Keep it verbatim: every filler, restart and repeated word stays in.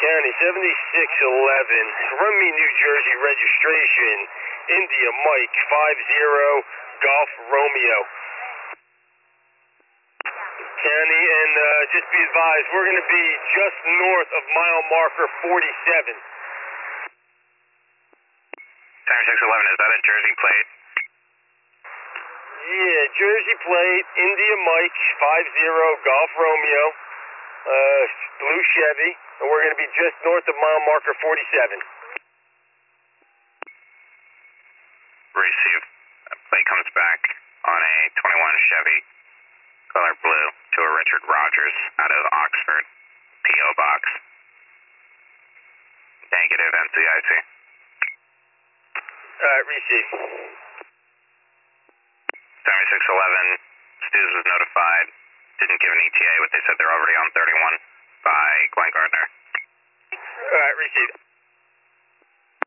County, seventy-six eleven, run me New Jersey registration, India Mike, five zero, Golf Romeo. County, and uh, just be advised, we're going to be just north of mile marker forty-seven. seventy-six eleven, is that a Jersey plate? Yeah, Jersey plate, India Mike, five zero, Golf Romeo, uh, blue Chevy, and we're going to be just north of mile marker forty-seven. Receive. Plate comes back on a twenty-one Chevy, color blue, to a Richard Rogers out of Oxford, P O Box. Negative N C I C. Alright, receive. seventy-six eleven, Stews was notified, didn't give an E T A, but they said they're already on thirty-one by Glenn Gardner. Alright, receive.